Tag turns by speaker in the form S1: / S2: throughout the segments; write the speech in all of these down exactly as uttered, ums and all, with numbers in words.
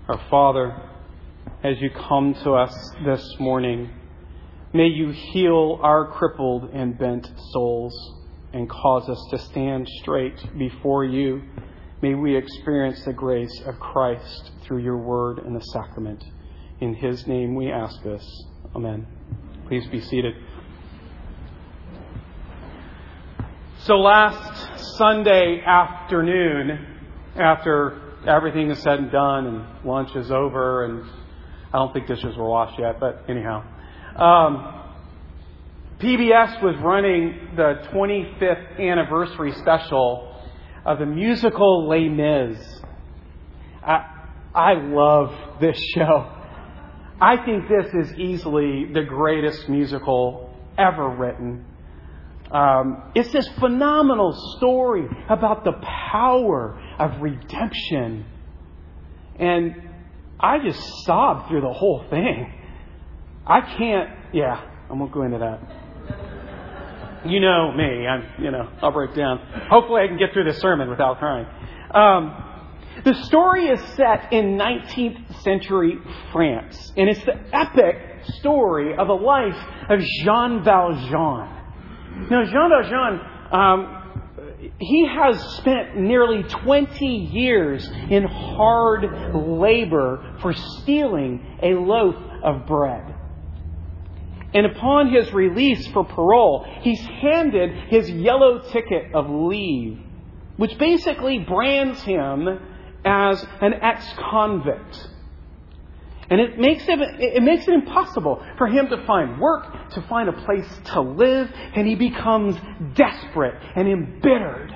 S1: Our Father, as you come to us this morning, may you heal our crippled and bent souls and cause us to stand straight before you. May we experience the grace of Christ through your word and the sacrament. In his name we ask this. Amen. Please be seated. So last Sunday afternoon, after everything is said and done and lunch is over, and I don't think dishes were washed yet, but anyhow, um, P B S was running the twenty-fifth anniversary special of the musical Les Mis. I, I love this show. I think this is easily the greatest musical ever written. Um, it's this phenomenal story about the power of redemption. And I just sobbed through the whole thing. I can't, yeah, I won't go into that. You know me, I'm, you know, I'll break down. Hopefully I can get through this sermon without crying. Um, the story is set in nineteenth century France, and it's the epic story of the life of Jean Valjean. Now, Jean Valjean, um, he has spent nearly twenty years in hard labor for stealing a loaf of bread. And upon his release for parole, he's handed his yellow ticket of leave, which basically brands him as an ex-convict. And it makes it, it makes it impossible for him to find work, to find a place to live, and he becomes desperate and embittered.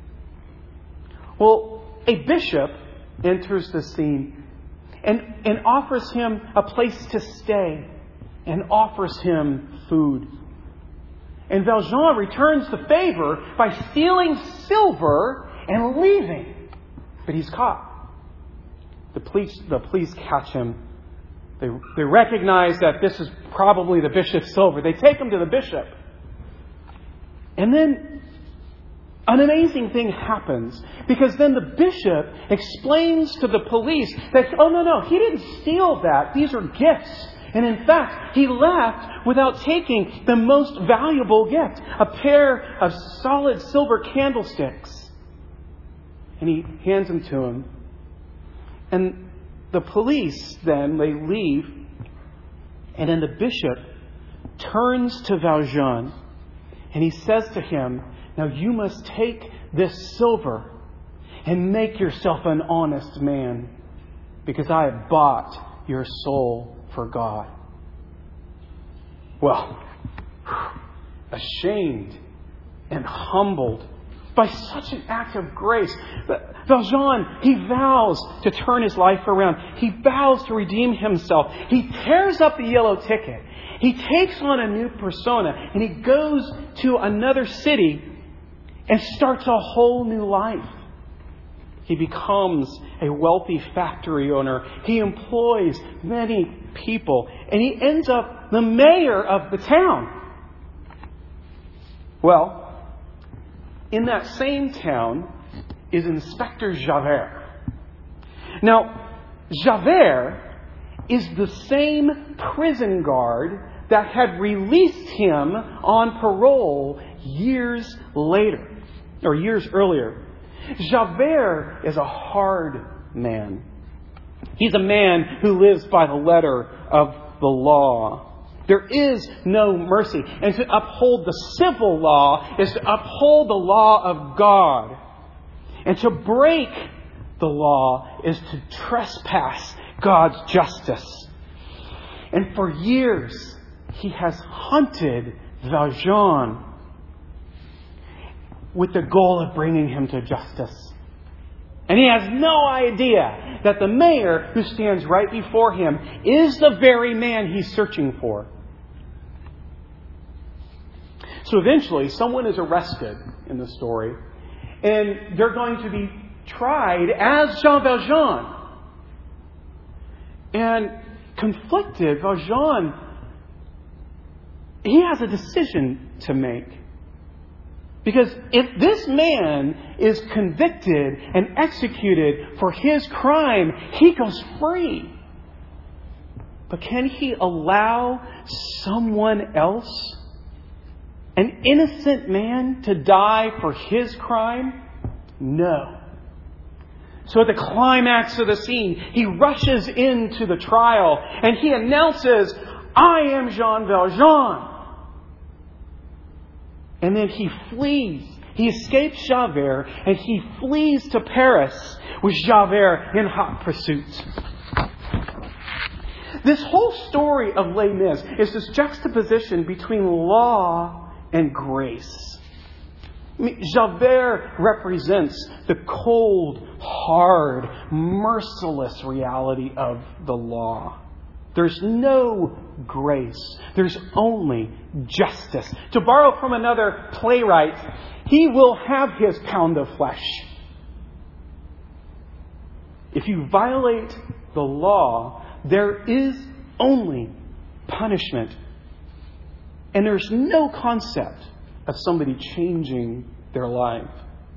S1: Well, a bishop enters the scene and, and offers him a place to stay and offers him food. And Valjean returns the favor by stealing silver and leaving. But he's caught. The police, the police catch him. They, they recognize that this is probably the bishop's silver. They take him to the bishop. And then an amazing thing happens, because then the bishop explains to the police that, oh, no, no, he didn't steal that. These are gifts. And in fact, he left without taking the most valuable gift, a pair of solid silver candlesticks. And he hands them to him. And the police then, they leave, and then the bishop turns to Valjean and he says to him, now you must take this silver and make yourself an honest man, because I have bought your soul for God. Well, ashamed and humbled by such an act of grace, Valjean, he vows to turn his life around. He vows to redeem himself. He tears up the yellow ticket. He takes on a new persona, and he goes to another city and starts a whole new life. He becomes a wealthy factory owner. He employs many people, and he ends up the mayor of the town. Well, in that same town is Inspector Javert. Now, Javert is the same prison guard that had released him on parole years later, or years earlier. Javert is a hard man. He's a man who lives by the letter of the law. There is no mercy. And to uphold the civil law is to uphold the law of God. And to break the law is to trespass God's justice. And for years, he has hunted Valjean with the goal of bringing him to justice. And he has no idea that the mayor who stands right before him is the very man he's searching for. So eventually, someone is arrested in the story, and they're going to be tried as Jean Valjean. And conflicted, Valjean, he has a decision to make. Because if this man is convicted and executed for his crime, he goes free. But can he allow someone else, an innocent man, to die for his crime? No. So at the climax of the scene, he rushes into the trial and he announces, "I am Jean Valjean." And then he flees. He escapes Javert and he flees to Paris with Javert in hot pursuit. This whole story of Les Mis is this juxtaposition between law and grace. I mean, Javert represents the cold, hard, merciless reality of the law. There's no grace. There's only justice. To borrow from another playwright, he will have his pound of flesh. If you violate the law, there is only punishment. And there's no concept of somebody changing their life.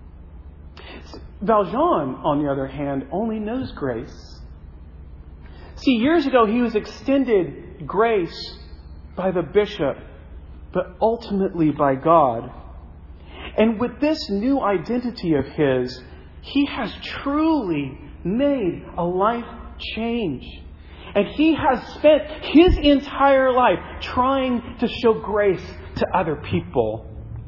S1: Valjean, on the other hand, only knows grace. See, years ago he was extended grace by the bishop, but ultimately by God. And with this new identity of his, he has truly made a life change. And he has spent his entire life trying to show grace to other people.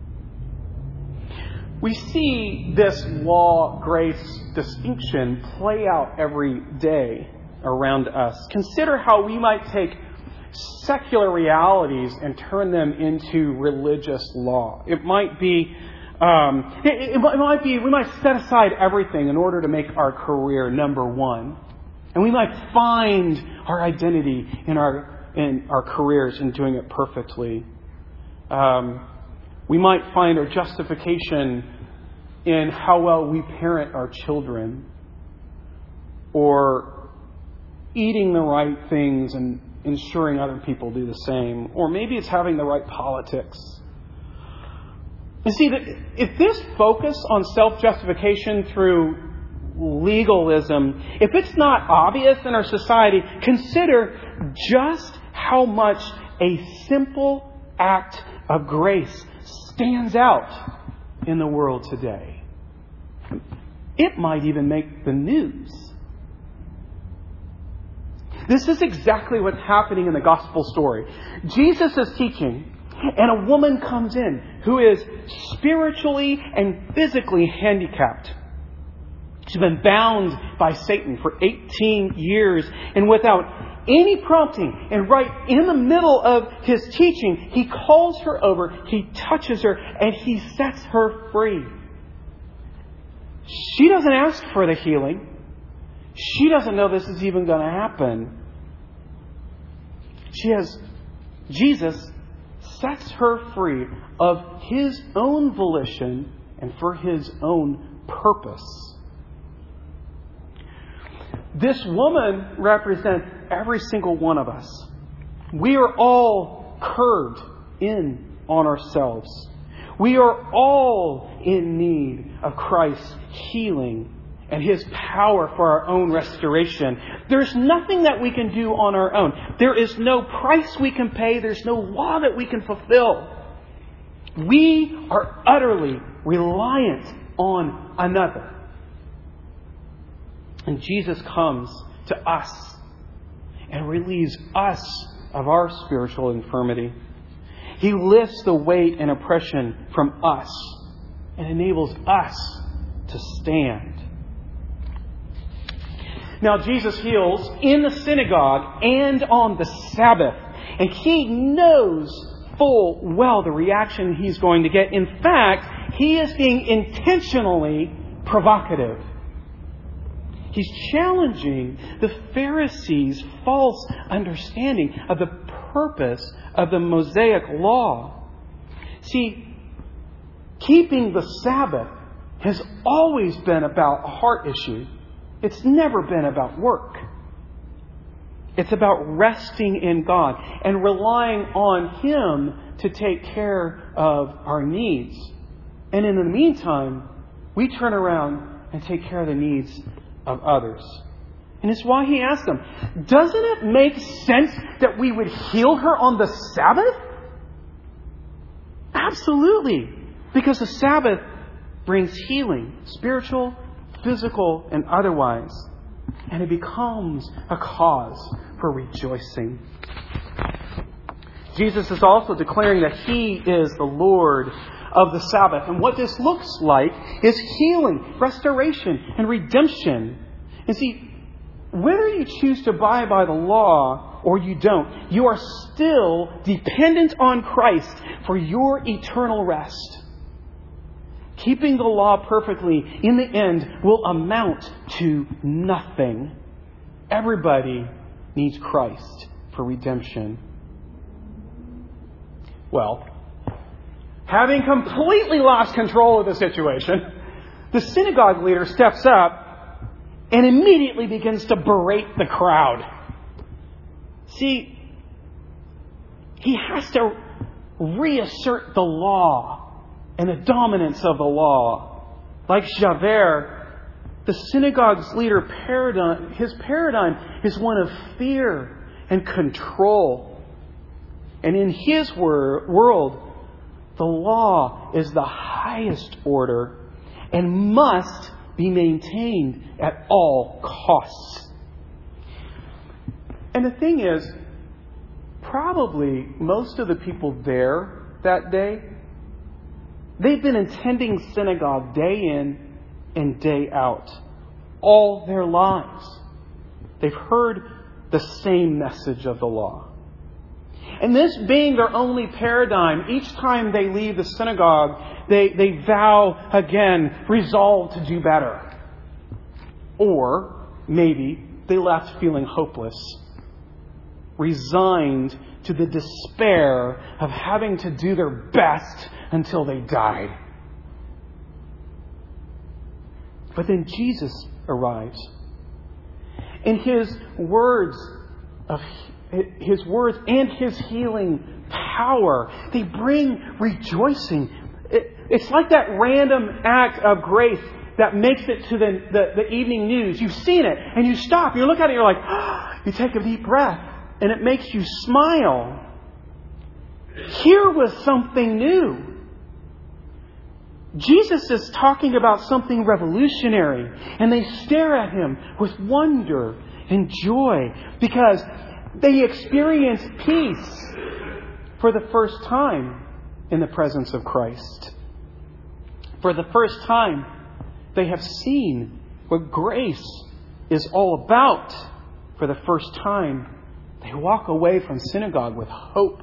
S1: We see this law-grace distinction play out every day around us. Consider how we might take secular realities and turn them into religious law. It might be, um, it, it might be, we might set aside everything in order to make our career number one. And we might find our identity in our in our careers in doing it perfectly. Um, we might find our justification in how well we parent our children, or eating the right things and ensuring other people do the same. Or maybe it's having the right politics. You see, that if this focus on self-justification through legalism, if it's not obvious in our society, consider just how much a simple act of grace stands out in the world today. It might even make the news. This is exactly what's happening in the gospel story. Jesus is teaching, and a woman comes in who is spiritually and physically handicapped. She's been bound by Satan for eighteen years, and without any prompting, and right in the middle of his teaching, he calls her over, he touches her, and he sets her free. She doesn't ask for the healing. She doesn't know this is even going to happen. She has, Jesus sets her free of his own volition and for his own purpose. This woman represents every single one of us. We are all curved in on ourselves. We are all in need of Christ's healing and his power for our own restoration. There's nothing that we can do on our own. There is no price we can pay. There's no law that we can fulfill. We are utterly reliant on another. And Jesus comes to us and relieves us of our spiritual infirmity. He lifts the weight and oppression from us and enables us to stand. Now, Jesus heals in the synagogue and on the Sabbath. And he knows full well the reaction he's going to get. In fact, he is being intentionally provocative. He's challenging the Pharisees' false understanding of the purpose of the Mosaic law. See, keeping the Sabbath has always been about a heart issue. It's never been about work. It's about resting in God and relying on Him to take care of our needs. And in the meantime, we turn around and take care of the needs of others. And it's why he asked them, doesn't it make sense that we would heal her on the Sabbath? Absolutely. Because the Sabbath brings healing, spiritual, physical, and otherwise. And it becomes a cause for rejoicing. Jesus is also declaring that He is the Lord of the Sabbath. And what this looks like is healing, restoration, and redemption. And see, whether you choose to abide by the law or you don't, you are still dependent on Christ for your eternal rest. Keeping the law perfectly in the end will amount to nothing. Everybody needs Christ for redemption. Well, having completely lost control of the situation, the synagogue leader steps up and immediately begins to berate the crowd. See, he has to reassert the law and the dominance of the law. Like Javert, the synagogue's leader paradigm, his paradigm is one of fear and control. And in his wor- world, the law is the highest order and must be maintained at all costs. And the thing is, probably most of the people there that day, they've been attending synagogue day in and day out, all their lives. They've heard the same message of the law. And this being their only paradigm, each time they leave the synagogue, they, they vow again, resolve to do better. Or maybe they left feeling hopeless, resigned to the despair of having to do their best until they died. But then Jesus arrives. And His words of His words and His healing power, they bring rejoicing. It, it's like that random act of grace that makes it to the, the, the evening news. You've seen it and you stop. You look at it and you're like, oh, you take a deep breath and it makes you smile. Here was something new. Jesus is talking about something revolutionary, and they stare at Him with wonder and joy because they experience peace for the first time in the presence of Christ. For the first time, they have seen what grace is all about. For the first time, they walk away from synagogue with hope.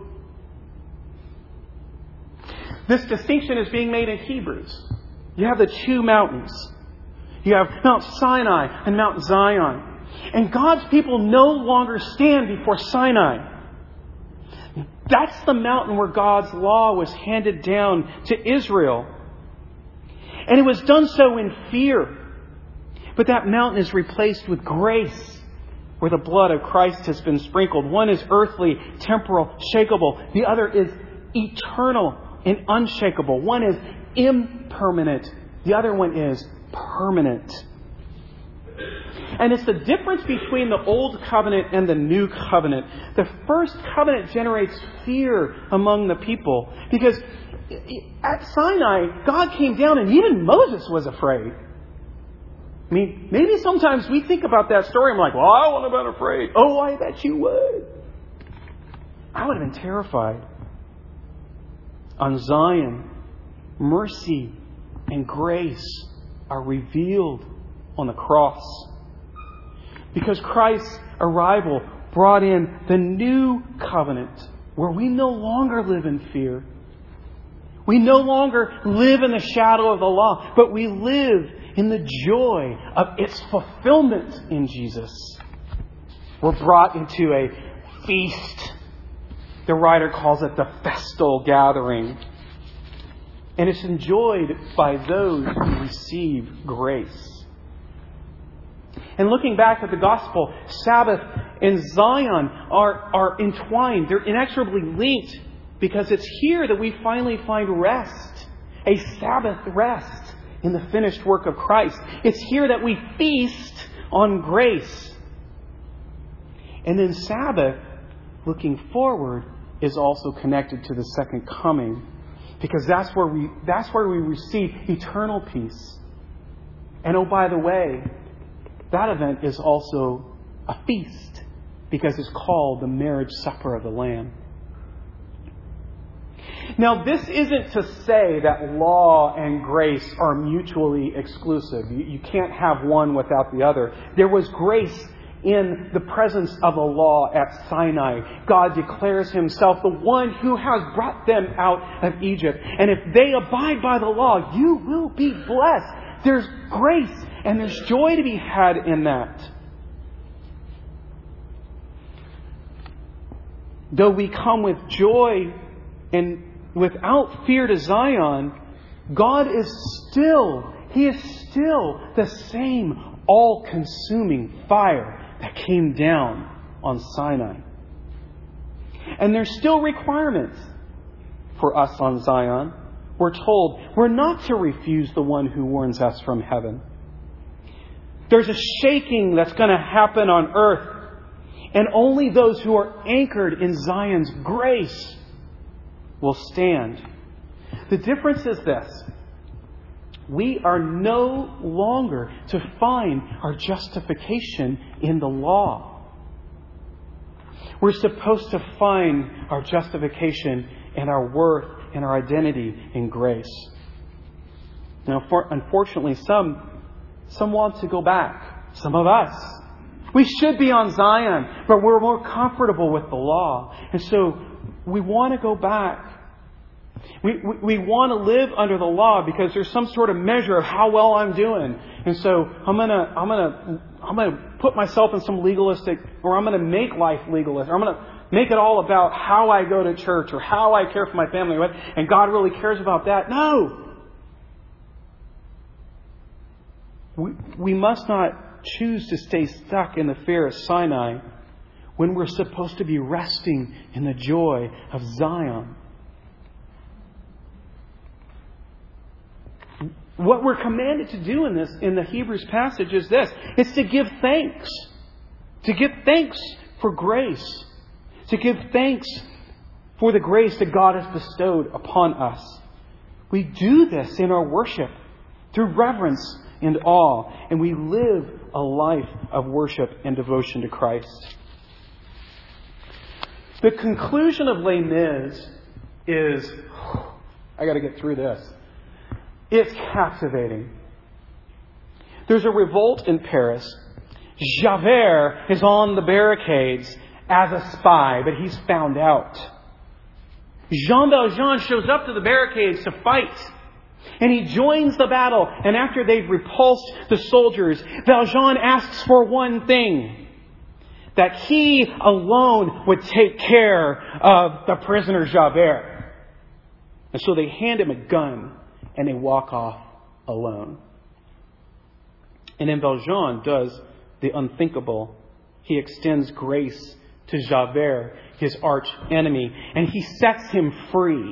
S1: This distinction is being made in Hebrews. You have the two mountains. You have Mount Sinai and Mount Zion. And God's people no longer stand before Sinai. That's the mountain where God's law was handed down to Israel. And it was done so in fear. But that mountain is replaced with grace, where the blood of Christ has been sprinkled. One is earthly, temporal, shakable. The other is eternal and unshakable. One is impermanent. The other one is permanent. And it's the difference between the old covenant and the new covenant. The first covenant generates fear among the people because at Sinai, God came down and even Moses was afraid. I mean, maybe sometimes we think about that story and we're like, well, I wouldn't have been afraid. Oh, I bet you would. I would have been terrified. On Zion, mercy and grace are revealed on the cross. Because Christ's arrival brought in the new covenant where we no longer live in fear. We no longer live in the shadow of the law, but we live in the joy of its fulfillment in Jesus. We're brought into a feast. The writer calls it the festal gathering. And it's enjoyed by those who receive grace. And looking back at the gospel, Sabbath and Zion are, are entwined. They're inexorably linked because it's here that we finally find rest a Sabbath rest in the finished work of Christ. It's here that we feast on grace. And then Sabbath, looking forward, is also connected to the second coming, because that's where we that's where we receive eternal peace. And oh, by the way, that event is also a feast, because it's called the marriage supper of the Lamb. Now, this isn't to say that law and grace are mutually exclusive. You, you can't have one without the other. There was grace in the presence of the law at Sinai. God declares Himself the one who has brought them out of Egypt. And if they abide by the law, you will be blessed. There's grace and there's joy to be had in that. Though we come with joy and without fear to Zion, God is still, He is still the same all-consuming fire that came down on Sinai. And there's still requirements for us on Zion. We're told we're not to refuse the one who warns us from heaven. There's a shaking that's going to happen on earth. And only those who are anchored in Zion's grace will stand. The difference is this. We are no longer to find our justification in the law. We're supposed to find our justification and our worth and our identity in grace. Now, for, unfortunately, some, some want to go back. Some of us. We should be on Zion, but we're more comfortable with the law. And so we want to go back. We, we, we want to live under the law because there's some sort of measure of how well I'm doing. And so I'm going to I'm gonna, I'm gonna put myself in some legalistic, or I'm going to make life legalist, or I'm going to make it all about how I go to church or how I care for my family. And God really cares about that. No! We, we must not choose to stay stuck in the fear of Sinai when we're supposed to be resting in the joy of Zion. What we're commanded to do in this, in the Hebrews passage, is this. It's to give thanks. To give thanks for grace. To give thanks for the grace that God has bestowed upon us. We do this in our worship through reverence and awe. And we live a life of worship and devotion to Christ. The conclusion of Les Mis is, I got to get through this. It's captivating. There's a revolt in Paris. Javert is on the barricades as a spy, but he's found out. Jean Valjean shows up to the barricades to fight. And he joins the battle. And after they've repulsed the soldiers, Valjean asks for one thing. That he alone would take care of the prisoner Javert. And so they hand him a gun. And they walk off alone. And then Valjean does the unthinkable. He extends grace to Javert, his arch enemy, and he sets him free.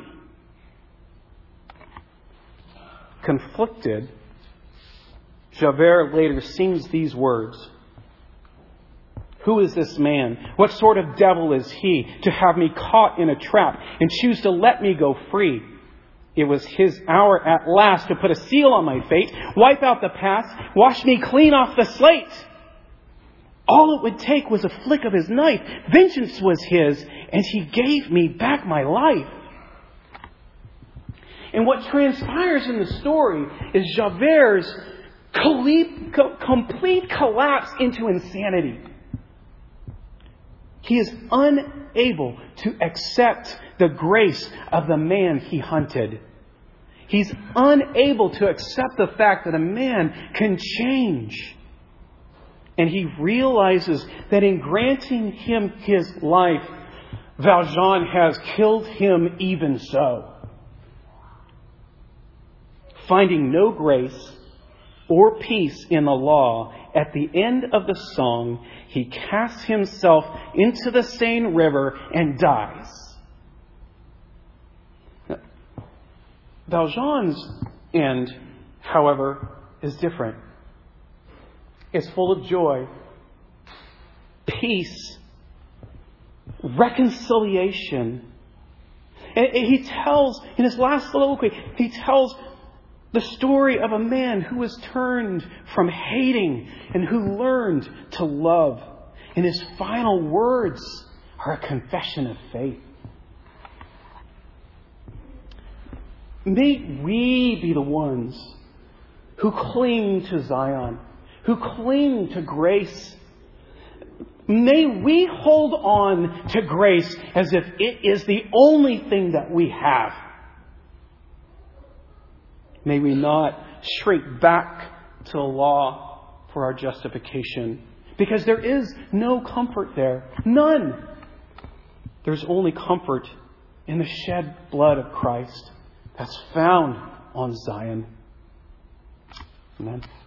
S1: Conflicted, Javert later sings these words. Who is this man? What sort of devil is he to have me caught in a trap and choose to let me go free? It was his hour at last to put a seal on my fate, wipe out the past, wash me clean off the slate. All it would take was a flick of his knife. Vengeance was his, and he gave me back my life. And what transpires in the story is Javert's complete collapse into insanity. He is unable to accept the grace of the man he hunted. He's unable to accept the fact that a man can change. And he realizes that in granting him his life, Valjean has killed him even so. Finding no grace or peace in the law, at the end of the song, he casts himself into the Seine River and dies. Valjean's end, however, is different. It's full of joy, peace, reconciliation. And he tells, in his last soliloquy, he tells the story of a man who was turned from hating and who learned to love. And his final words are a confession of faith. May we be the ones who cling to Zion, who cling to grace. May we hold on to grace as if it is the only thing that we have. May we not shrink back to the law for our justification, because there is no comfort there. None. There's only comfort in the shed blood of Christ that's found on Zion. Amen.